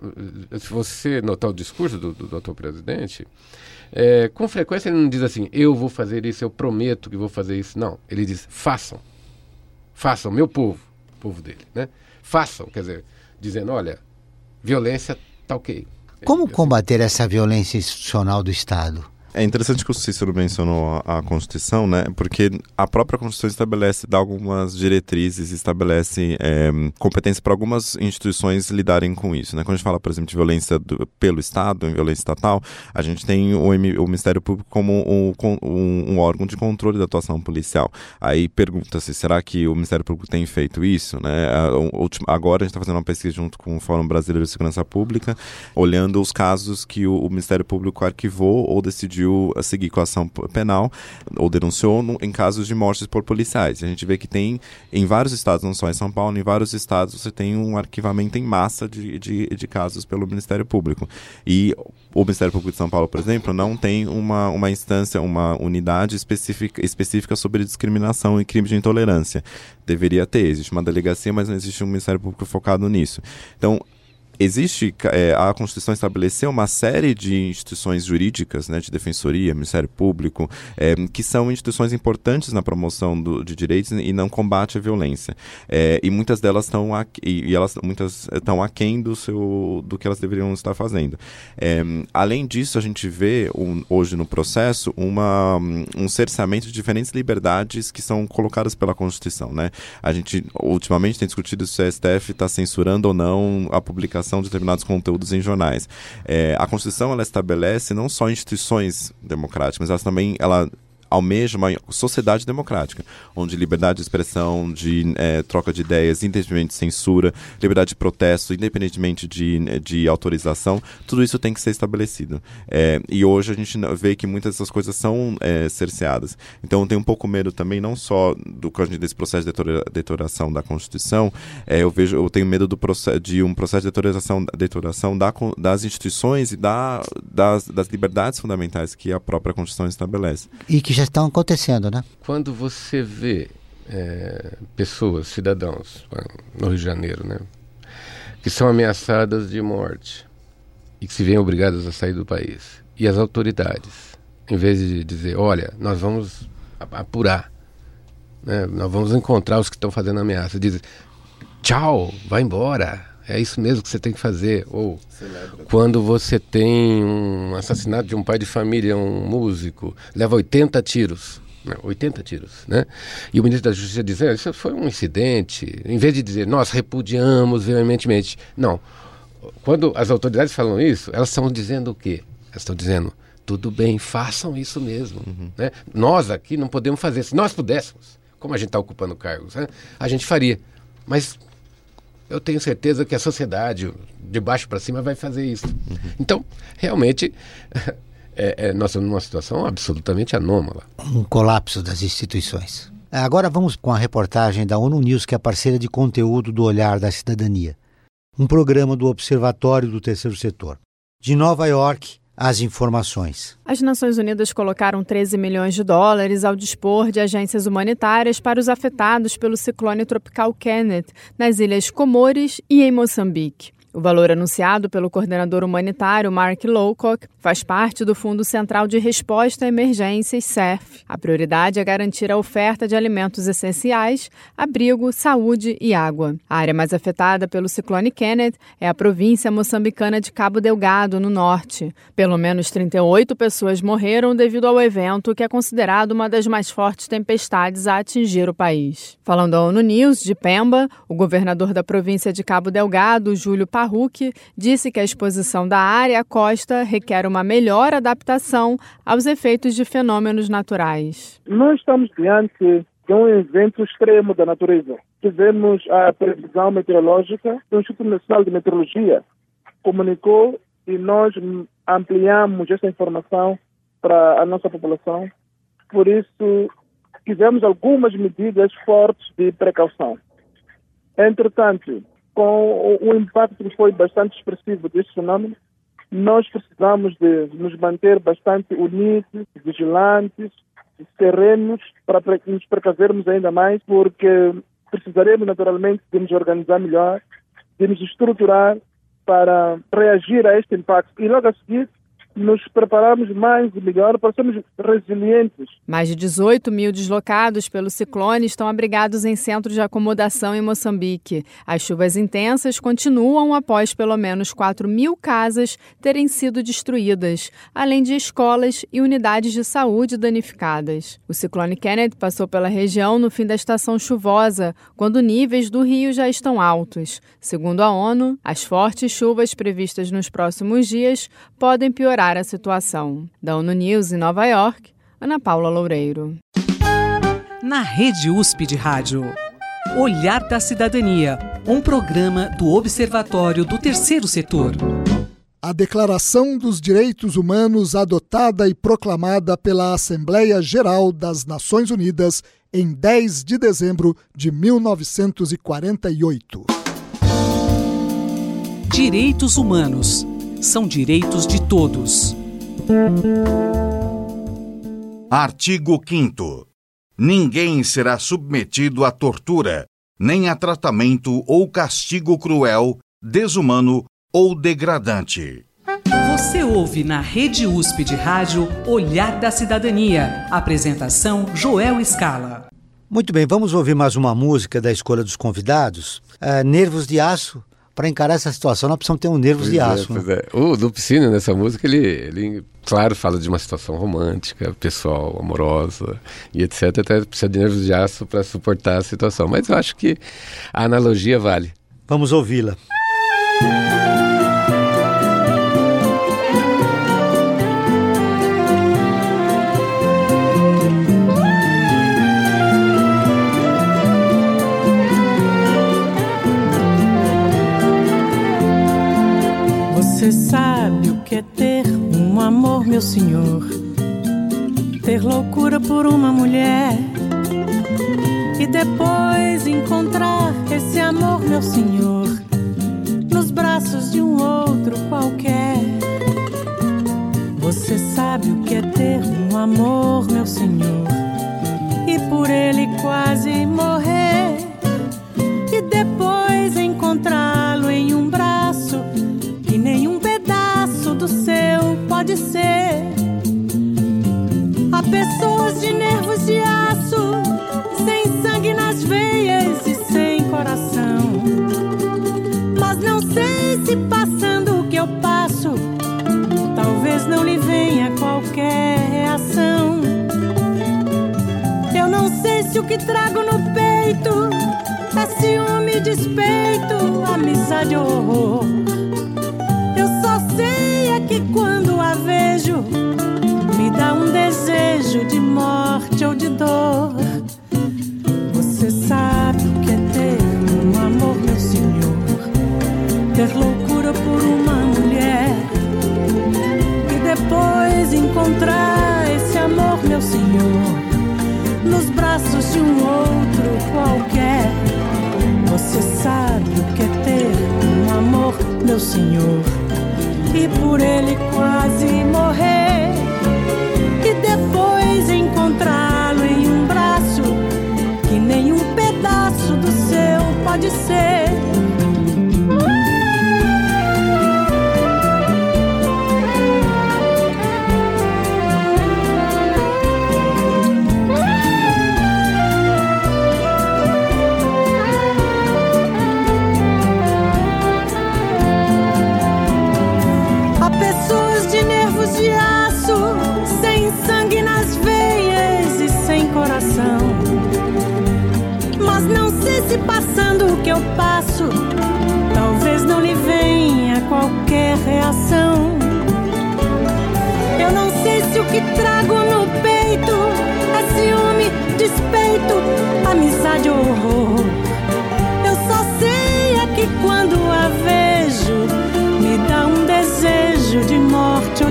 se você notar o discurso do, do, do atual presidente, é, com frequência ele não diz assim, eu vou fazer isso, eu prometo que vou fazer isso. Não, ele diz, façam. Façam, meu povo, o povo dele, né? Façam, quer dizer, dizendo, olha, violência tá ok. Como assim, combater essa violência institucional do Estado? É interessante que o Cícero mencionou a, a Constituição, né? Porque a própria Constituição estabelece, dá algumas diretrizes, estabelece é, competência para algumas instituições lidarem com isso, né? Quando a gente fala, por exemplo, de violência do, pelo Estado, em violência estatal, a gente tem o, o Ministério Público como um, um, um órgão de controle da atuação policial. Aí pergunta-se, será que o Ministério Público tem feito isso, né? Agora a gente está fazendo uma pesquisa junto com o Fórum Brasileiro de Segurança Pública, olhando os casos que o, o Ministério Público arquivou ou decidiu a seguir com a ação penal ou denunciou no, em casos de mortes por policiais. A gente vê que tem em vários estados, não só em São Paulo, em vários estados você tem um arquivamento em massa de, de, de casos pelo Ministério Público. E o Ministério Público de São Paulo, por exemplo, não tem uma, uma instância, uma unidade específica, específica sobre discriminação e crime de intolerância. Deveria ter, existe uma delegacia, mas não existe um Ministério Público focado nisso. Então, existe, é, a Constituição estabeleceu uma série de instituições jurídicas, né, de defensoria, Ministério Público, é, que são instituições importantes na promoção do, de direitos e não combate à violência. É, e muitas delas estão e, e elas muitas estão aquém do, seu, do que elas deveriam estar fazendo. É, além disso, a gente vê um, hoje no processo uma, um cerceamento de diferentes liberdades que são colocadas pela Constituição, né? A gente ultimamente tem discutido se o S T F está censurando ou não a publicação de determinados conteúdos em jornais. É, a Constituição, ela estabelece não só instituições democráticas, mas ela também ela almeja uma sociedade democrática, onde liberdade de expressão, de é, troca de ideias, independentemente de censura, liberdade de protesto, independentemente de, de autorização, tudo isso tem que ser estabelecido. É, e hoje a gente vê que muitas dessas coisas são é, cerceadas. Então eu tenho um pouco medo também, não só do desse processo de deterioração da Constituição, é, eu vejo, eu tenho medo do processo, de um processo de deterioração, deterioração da, das instituições e da, das, das liberdades fundamentais que a própria Constituição estabelece. E que já estão acontecendo, né? Quando você vê é, pessoas, cidadãos, no Rio de Janeiro, né, que são ameaçadas de morte e que se veem obrigadas a sair do país, e as autoridades, em vez de dizer, olha, nós vamos apurar, né, nós vamos encontrar os que estão fazendo ameaça, dizem, tchau, vai embora, é isso mesmo que você tem que fazer. Ou celebra. Quando você tem um assassinato de um pai de família, um músico, leva oitenta tiros, né? oitenta tiros, né? E o ministro da Justiça diz, ah, isso foi um incidente, em vez de dizer, nós repudiamos veementemente. Não. Quando as autoridades falam isso, elas estão dizendo o quê? Elas estão dizendo, tudo bem, façam isso mesmo. Uhum. Né? Nós aqui não podemos fazer. Se nós pudéssemos, como a gente está ocupando cargos, né? A gente faria. Mas eu tenho certeza que a sociedade, de baixo para cima, vai fazer isso. Uhum. Então, realmente, é, é, nós estamos numa situação absolutamente anômala. Um colapso das instituições. Agora vamos com a reportagem da ONU News, que é parceira de conteúdo do Olhar da Cidadania. Um programa do Observatório do Terceiro Setor. De Nova York, as informações. As Nações Unidas colocaram treze milhões de dólares ao dispor de agências humanitárias para os afetados pelo ciclone tropical Kenneth, nas Ilhas Comores e em Moçambique. O valor anunciado pelo coordenador humanitário Mark Lowcock faz parte do Fundo Central de Resposta a Emergências, C E F. A prioridade é garantir a oferta de alimentos essenciais, abrigo, saúde e água. A área mais afetada pelo ciclone Kenneth é a província moçambicana de Cabo Delgado, no norte. Pelo menos trinta e oito pessoas morreram devido ao evento, que é considerado uma das mais fortes tempestades a atingir o país. Falando à ONU News, de Pemba, o governador da província de Cabo Delgado, Júlio Parrucchi, disse que a exposição da área à costa requer uma melhor adaptação aos efeitos de fenômenos naturais. Nós estamos diante de um evento extremo da natureza. Tivemos a previsão meteorológica do Instituto Nacional de Meteorologia, comunicou e nós ampliamos essa informação para a nossa população. Por isso, fizemos algumas medidas fortes de precaução. Entretanto, com o impacto que foi bastante expressivo deste fenômeno, nós precisamos de nos manter bastante unidos, vigilantes, serenos, para nos precavemos ainda mais, porque precisaremos naturalmente de nos organizar melhor, de nos estruturar para reagir a este impacto. E logo a seguir, nos prepararmos mais e melhor para sermos resilientes. Mais de dezoito mil deslocados pelo ciclone estão abrigados em centros de acomodação em Moçambique. As chuvas intensas continuam após pelo menos quatro mil casas terem sido destruídas, além de escolas e unidades de saúde danificadas. O ciclone Kenneth passou pela região no fim da estação chuvosa, quando níveis do rio já estão altos. Segundo a ONU, as fortes chuvas previstas nos próximos dias podem piorar a situação. Da ONU News em Nova York, Ana Paula Loureiro. Na Rede U S P de Rádio, Olhar da Cidadania, um programa do Observatório do Terceiro Setor. A Declaração dos Direitos Humanos adotada e proclamada pela Assembleia Geral das Nações Unidas em dez de dezembro de mil novecentos e quarenta e oito. Direitos humanos são direitos de todos. Artigo quinto. Ninguém será submetido a tortura, nem a tratamento ou castigo cruel, desumano ou degradante. Você ouve na Rede U S P de Rádio Olhar da Cidadania. Apresentação Joel Scala. Muito bem, vamos ouvir mais uma música da escolha dos convidados. É, Nervos de Aço. Para encarar essa situação, nós precisamos ter um nervos pois de é, aço. Né? É. O Lupicínio, nessa música, ele, ele, claro, fala de uma situação romântica, pessoal, amorosa e etcétera. Até precisa de nervos de aço para suportar a situação. Mas eu acho que a analogia vale. Vamos ouvi-la. Você sabe o que é ter um amor, meu senhor? Ter loucura por uma mulher e depois encontrar esse amor, meu senhor, nos braços de um outro qualquer. Você sabe o que é ter um amor, meu senhor, e por ele quase morrer e depois encontrá-lo em um braço que nenhum pedaço do seu pode ser. Há pessoas de nervos de aço, sem sangue nas veias e sem coração. Mas não sei se passando o que eu passo, talvez não lhe venha qualquer reação. Eu não sei se o que trago no peito é ciúme, despeito, amizade ou horror. Sei é que quando a vejo me dá um desejo de morte ou de dor. Você sabe o que é ter um amor, meu senhor, ter loucura por uma mulher e depois encontrar esse amor, meu senhor, nos braços de um outro qualquer. Você sabe o que é ter um amor, meu senhor, e por ele quase morrer e depois encontrá-lo em um braço que nenhum pedaço do seu pode ser. Mas não sei se passando o que eu passo, talvez não lhe venha qualquer reação. Eu não sei se o que trago no peito é ciúme, despeito, amizade ou horror. Eu só sei é que quando a vejo me dá um desejo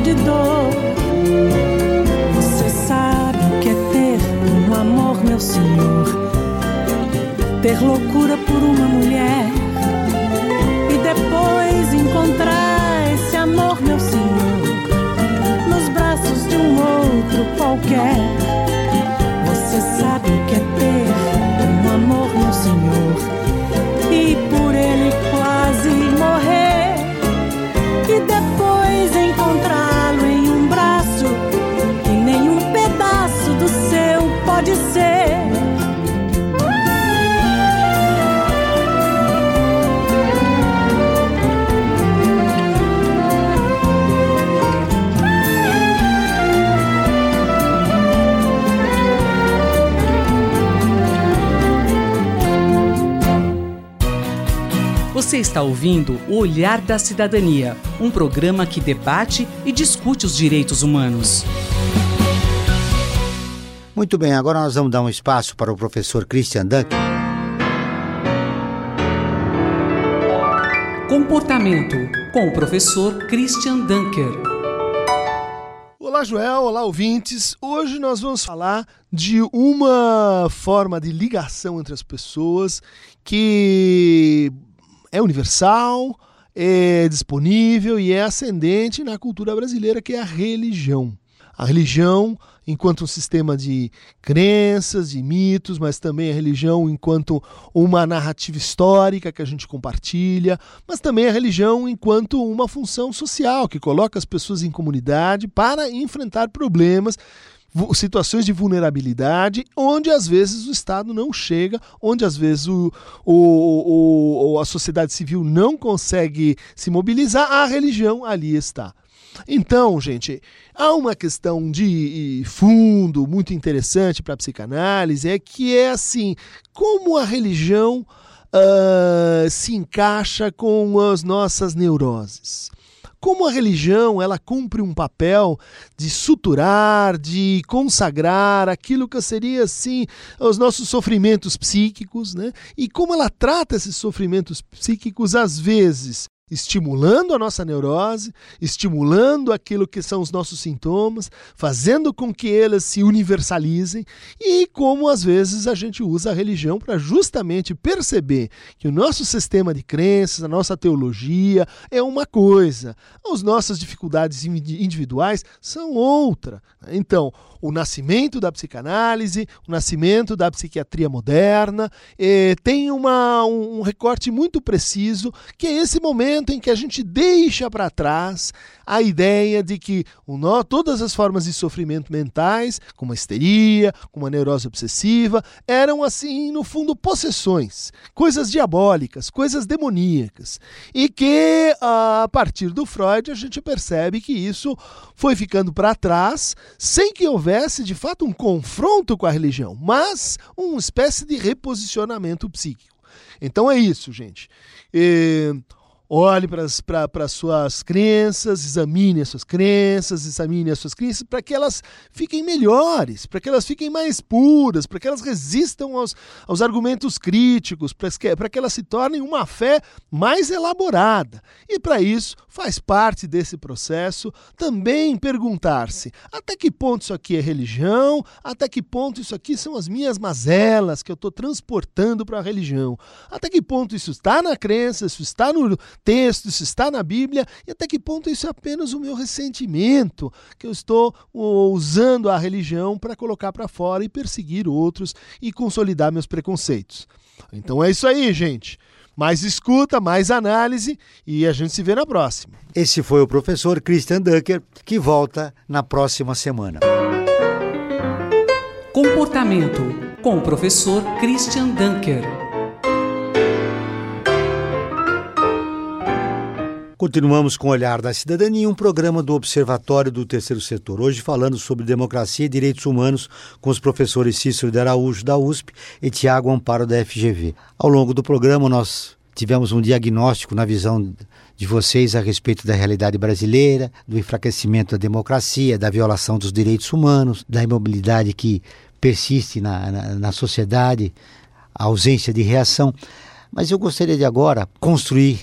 de dor. Você sabe o que é ter um amor, meu senhor, ter loucura por uma mulher e depois encontrar esse amor, meu senhor, nos braços de um outro qualquer. Você sabe o que é ter um amor, meu senhor, e por ele quase morrer e depois encontrá-lo em um braço que nenhum pedaço do seu pode ser. Você está ouvindo O Olhar da Cidadania, um programa que debate e discute os direitos humanos. Muito bem, agora nós vamos dar um espaço para o professor Christian Dunker. Comportamento, com o professor Christian Dunker. Olá, Joel, olá, ouvintes. Hoje nós vamos falar de uma forma de ligação entre as pessoas que é universal, é disponível e é ascendente na cultura brasileira, que é a religião. A religião enquanto um sistema de crenças, de mitos, mas também a religião enquanto uma narrativa histórica que a gente compartilha, mas também a religião enquanto uma função social que coloca as pessoas em comunidade para enfrentar problemas, situações de vulnerabilidade, onde às vezes o Estado não chega, onde às vezes o, o, o, a sociedade civil não consegue se mobilizar, a religião ali está. Então, gente, há uma questão de fundo muito interessante para a psicanálise, é que é assim, como a religião uh, se encaixa com as nossas neuroses. Como a religião, ela cumpre um papel de suturar, de consagrar aquilo que seria, assim, os nossos sofrimentos psíquicos, né? E como ela trata esses sofrimentos psíquicos, às vezes, estimulando a nossa neurose, estimulando aquilo que são os nossos sintomas, fazendo com que eles se universalizem, e como às vezes a gente usa a religião para justamente perceber que o nosso sistema de crenças, a nossa teologia é uma coisa, as nossas dificuldades individuais são outra. Então, o nascimento da psicanálise, o nascimento da psiquiatria moderna, eh, tem uma, um, um recorte muito preciso, que é esse momento em que a gente deixa para trás a ideia de que o nó, todas as formas de sofrimento mentais, como a histeria, como a neurose obsessiva, eram assim, no fundo, possessões, coisas diabólicas, coisas demoníacas. E que, a partir do Freud, a gente percebe que isso foi ficando para trás, sem que houvesse, de fato, um confronto com a religião, mas uma espécie de reposicionamento psíquico. Então é isso, gente. E olhe para as suas crenças, examine as suas crenças, examine as suas crenças para que elas fiquem melhores, para que elas fiquem mais puras, para que elas resistam aos, aos argumentos críticos, para que, para que elas se tornem uma fé mais elaborada. E para isso faz parte desse processo também perguntar-se até que ponto isso aqui é religião, até que ponto isso aqui são as minhas mazelas que eu estou transportando para a religião, até que ponto isso está na crença, isso está no texto, isso está na Bíblia, e até que ponto isso é apenas o meu ressentimento, que eu estou usando a religião para colocar para fora e perseguir outros e consolidar meus preconceitos. Então é isso aí, gente. Mais escuta, mais análise, e a gente se vê na próxima. Esse foi o professor Christian Dunker, que volta na próxima semana. Comportamento, com o professor Christian Dunker. Continuamos com o Olhar da Cidadania, um programa do Observatório do Terceiro Setor. Hoje falando sobre democracia e direitos humanos com os professores Cícero de Araújo, da U S P, e Tiago Amparo, da F G V. Ao longo do programa nós tivemos um diagnóstico na visão de vocês a respeito da realidade brasileira, do enfraquecimento da democracia, da violação dos direitos humanos, da imobilidade que persiste na, na, na sociedade, a ausência de reação. Mas eu gostaria de agora construir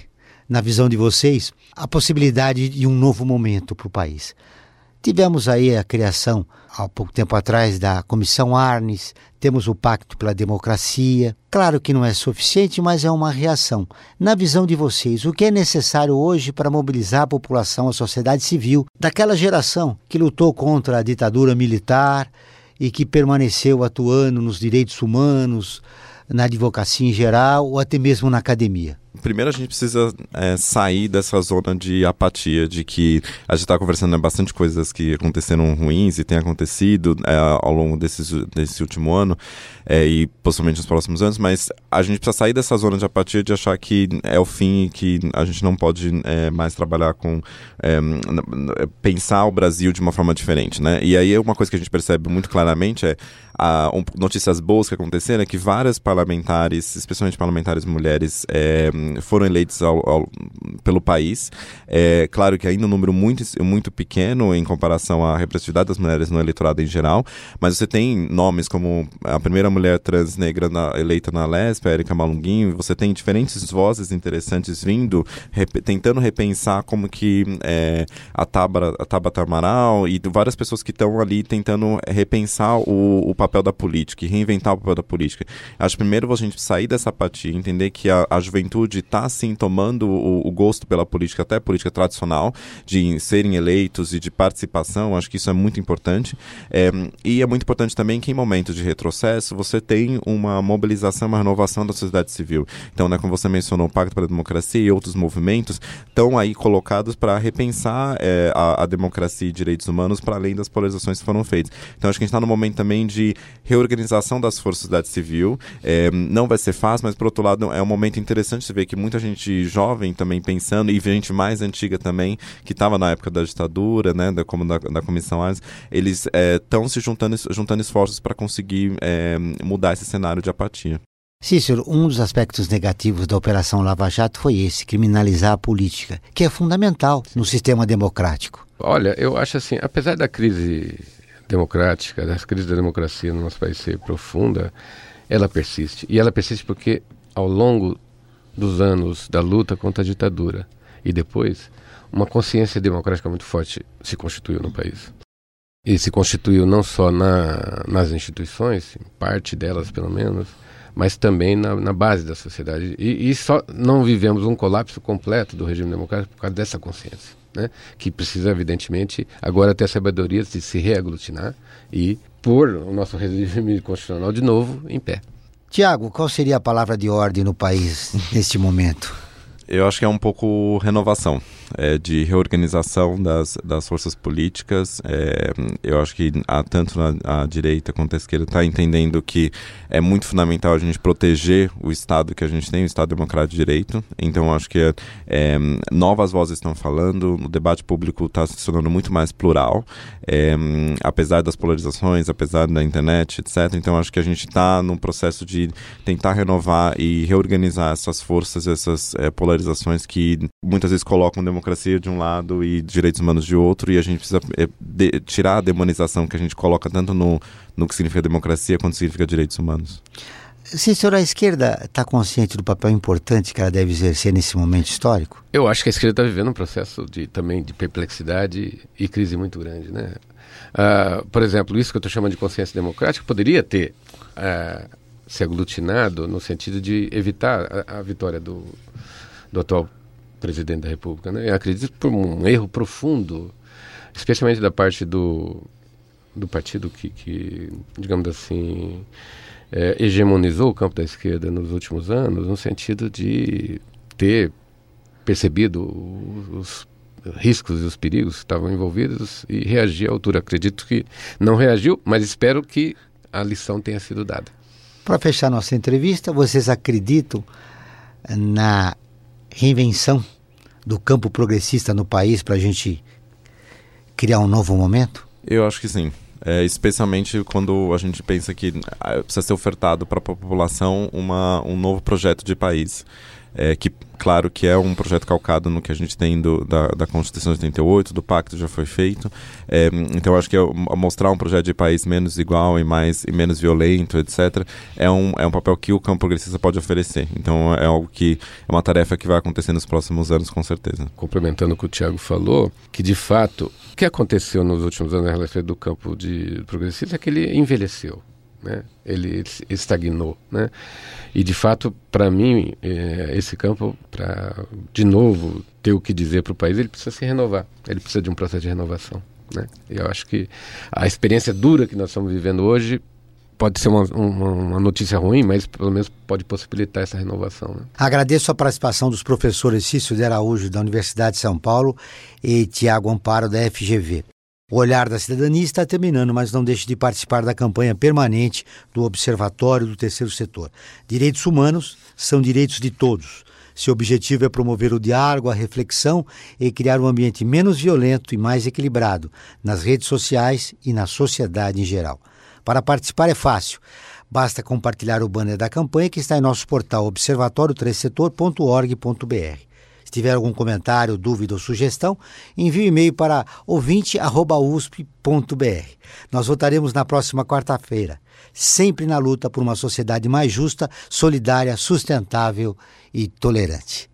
na visão de vocês, a possibilidade de um novo momento para o país? Tivemos aí a criação, há pouco tempo atrás, da Comissão Arnes, temos o Pacto pela Democracia. Claro que não é suficiente, mas é uma reação. Na visão de vocês, o que é necessário hoje para mobilizar a população, a sociedade civil, daquela geração que lutou contra a ditadura militar e que permaneceu atuando nos direitos humanos, na advocacia em geral ou até mesmo na academia? Primeiro a gente precisa é, sair dessa zona de apatia, de que a gente está conversando né, bastante coisas que aconteceram ruins e tem acontecido é, ao longo desses, desse último ano é, e possivelmente nos próximos anos, mas a gente precisa sair dessa zona de apatia de achar que é o fim e que a gente não pode é, mais trabalhar com é, pensar o Brasil de uma forma diferente, né? E aí uma coisa que a gente percebe muito claramente é a, um, notícias boas que aconteceram é que várias parlamentares, especialmente parlamentares mulheres, é, foram eleitos ao, ao, pelo país. É claro que ainda um número muito, muito pequeno em comparação à representatividade das mulheres no eleitorado em geral, mas você tem nomes como a primeira mulher trans negra na, eleita na Lesp, a Érica Malunguinho, você tem diferentes vozes interessantes vindo, rep, tentando repensar como que é, a Tabata, a Tabata Amaral e várias pessoas que estão ali tentando repensar o, o papel da política e reinventar o papel da política. Acho que primeiro a gente sair dessa apatia, entender que a, a juventude está sim tomando o, o gosto pela política, até política tradicional, de serem eleitos e de participação. Acho que isso é muito importante. É, e é muito importante também que em momentos de retrocesso você tem uma mobilização, uma renovação da sociedade civil. Então, né, como você mencionou, o Pacto pela Democracia e outros movimentos estão aí colocados para repensar é, a, a democracia e direitos humanos para além das polarizações que foram feitas. Então, acho que a gente está num momento também de reorganização das forças da sociedade civil. É, não vai ser fácil, mas por outro lado é um momento interessante de ver que muita gente jovem também pensando, e gente mais antiga também, que estava na época da ditadura, né, da, como da, da Comissão Arnes, eles estão é, se juntando, juntando esforços para conseguir é, mudar esse cenário de apatia. Cícero, um dos aspectos negativos da Operação Lava Jato foi esse, criminalizar a política, que é fundamental no sistema democrático. Olha, eu acho assim, apesar da crise democrática, da crise da democracia no nosso país ser profunda, ela persiste. E ela persiste porque ao longo dos anos da luta contra a ditadura e depois, uma consciência democrática muito forte se constituiu no país. E se constituiu não só na, nas instituições, em parte delas pelo menos, mas também na, na base da sociedade. E, e só não vivemos um colapso completo do regime democrático por causa dessa consciência, né? Que precisa, evidentemente, agora ter a sabedoria de se reaglutinar e pôr o nosso regime constitucional de novo em pé. Tiago, qual seria a palavra de ordem no país neste momento? Eu acho que é um pouco renovação, é, de reorganização das, das forças políticas. É, eu acho que a, tanto a, a direita quanto a esquerda está entendendo que é muito fundamental a gente proteger o Estado que a gente tem, o Estado Democrático de Direito. Então, eu acho que é, é, novas vozes estão falando, o debate público está se tornando muito mais plural, é, apesar das polarizações, apesar da internet, etcétera. Então, eu acho que a gente está num processo de tentar renovar e reorganizar essas forças, essas é, polarizações que muitas vezes colocam democracia de um lado e direitos humanos de outro, e a gente precisa de, tirar a demonização que a gente coloca tanto no, no que significa democracia quanto significa direitos humanos. Cícero, a esquerda está consciente do papel importante que ela deve exercer nesse momento histórico? Eu acho que a esquerda está vivendo um processo de, também de perplexidade e crise muito grande, né? Uh, por exemplo, isso que eu estou chamando de consciência democrática poderia ter uh, se aglutinado no sentido de evitar a, a vitória do do atual presidente da República, né? Eu acredito por um erro profundo, especialmente da parte do, do partido que, que, digamos assim, é, hegemonizou o campo da esquerda nos últimos anos, no sentido de ter percebido os, os riscos e os perigos que estavam envolvidos e reagir à altura. Acredito que não reagiu, mas espero que a lição tenha sido dada. Para fechar nossa entrevista, vocês acreditam na reinvenção do campo progressista no país para a gente criar um novo momento? Eu acho que sim. É, especialmente quando a gente pensa que precisa ser ofertado para a população uma, um novo projeto de país. é, que claro que é um projeto calcado no que a gente tem do, da, da Constituição de oitenta e oito, do Pacto já foi feito. É, então acho que é, mostrar um projeto de país menos igual e, mais, e menos violento, etcétera, é um, é um papel que o campo progressista pode oferecer. Então é algo que é uma tarefa que vai acontecer nos próximos anos, com certeza. Complementando o que o Tiago falou, que de fato, o que aconteceu nos últimos anos a respeito do campo de progressista é que ele envelheceu. Né? Ele estagnou, né? E de fato, para mim, é, esse campo, para de novo ter o que dizer para o país, ele precisa se renovar, ele precisa de um processo de renovação, né? E eu acho que a experiência dura que nós estamos vivendo hoje pode ser uma, uma, uma notícia ruim, mas pelo menos pode possibilitar essa renovação, né? Agradeço a participação dos professores Cício de Araújo, da Universidade de São Paulo, e Tiago Amparo, da F G V. O Olhar da Cidadania está terminando, mas não deixe de participar da campanha permanente do Observatório do Terceiro Setor. Direitos humanos são direitos de todos. Seu objetivo é promover o diálogo, a reflexão e criar um ambiente menos violento e mais equilibrado nas redes sociais e na sociedade em geral. Para participar é fácil. Basta compartilhar o banner da campanha que está em nosso portal observatório três setor ponto org ponto br. Se tiver algum comentário, dúvida ou sugestão, envie um e-mail para ouvinte arroba u s p ponto b r. Nós voltaremos na próxima quarta-feira, sempre na luta por uma sociedade mais justa, solidária, sustentável e tolerante.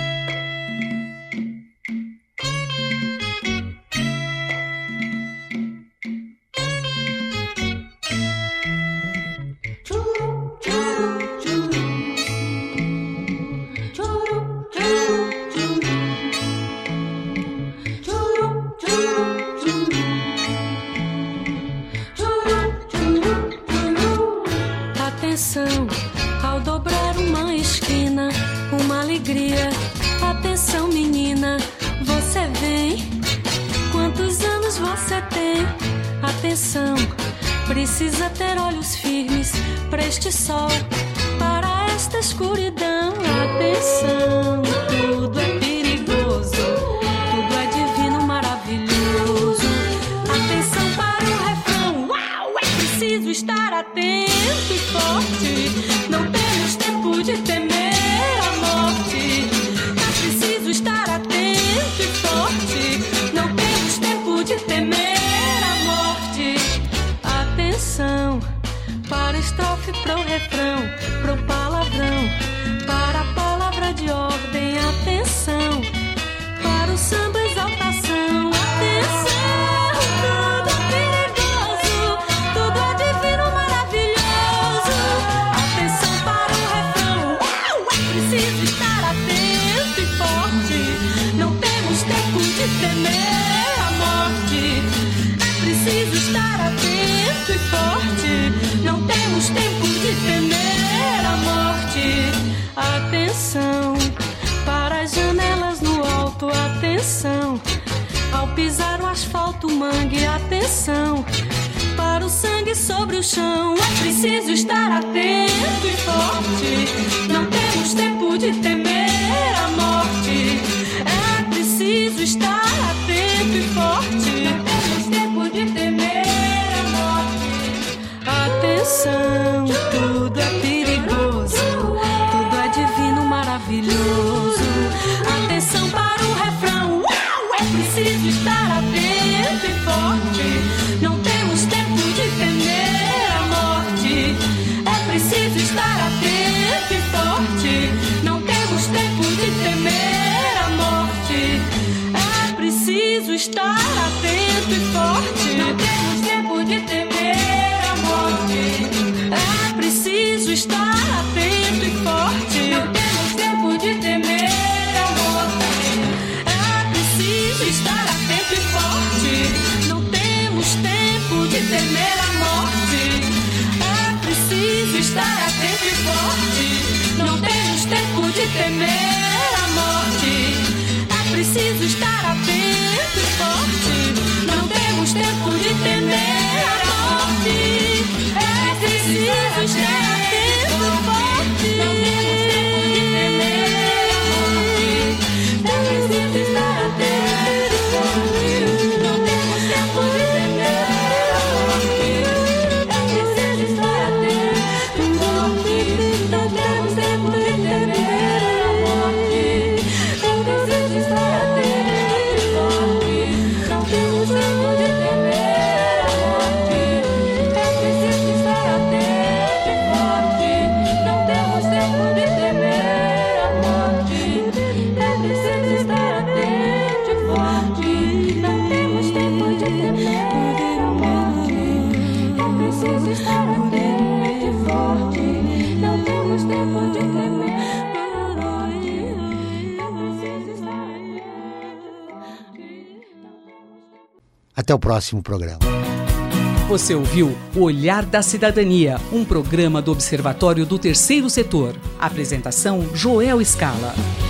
Ao dobrar uma esquina, uma alegria. Atenção, menina, você vem? Quantos anos você tem? Atenção, precisa ter olhos firmes para este sol, para esta escuridão. Atenção, tudo é perigoso, tudo é divino, maravilhoso. Atenção para o refrão, uau, é preciso estar atento e forte. Não temos tempo de temer a morte. É preciso estar atento e forte. Não temos tempo de temer a morte. Atenção para a estrofe, para o refrão, para o palavrão, para a palavra de ordem. Atenção para o samba, exaltação. Atenção, tudo é perigoso, tudo é divino, maravilhoso. Atenção para o refrão, uau, é preciso estar atento e forte. Não temos tempo de temer a morte. É preciso estar atento e forte. Não temos tempo de temer a morte. Atenção para as janelas no alto. Atenção ao pisar o asfalto, mangue. Atenção para o sangue sobre o chão. É preciso estar atento e forte. Não temos tempo de temer a morte. É preciso estar atento e forte. Não temos tempo de temer a morte. Atenção, tudo é perigoso, tudo é divino, maravilhoso. Atenção para o refrão, uau, é preciso estar atento e forte. Não temos tempo de temer a morte. É preciso estar atento e forte. Não temos tempo de temer a morte. É preciso estar atento e forte. Não temos tempo de temer a morte. É preciso estar atento e forte. Não temos tempo de temer a morte. É preciso estar atento e forte. Não temos tempo de temer a morte. É preciso estar atento e forte. Não temos tempo de temer a morte. É preciso estar atento e forte. Não temos tempo de temer a morte. É preciso estar atento e forte. Não temos tempo de temer a morte. É preciso estar atento e forte. Não temos tempo de temer a morte. É preciso estar atento e forte. Não temos tempo de temer a morte. Até o próximo programa. Você ouviu O Olhar da Cidadania, um programa do Observatório do Terceiro Setor. Apresentação: Joel Scala.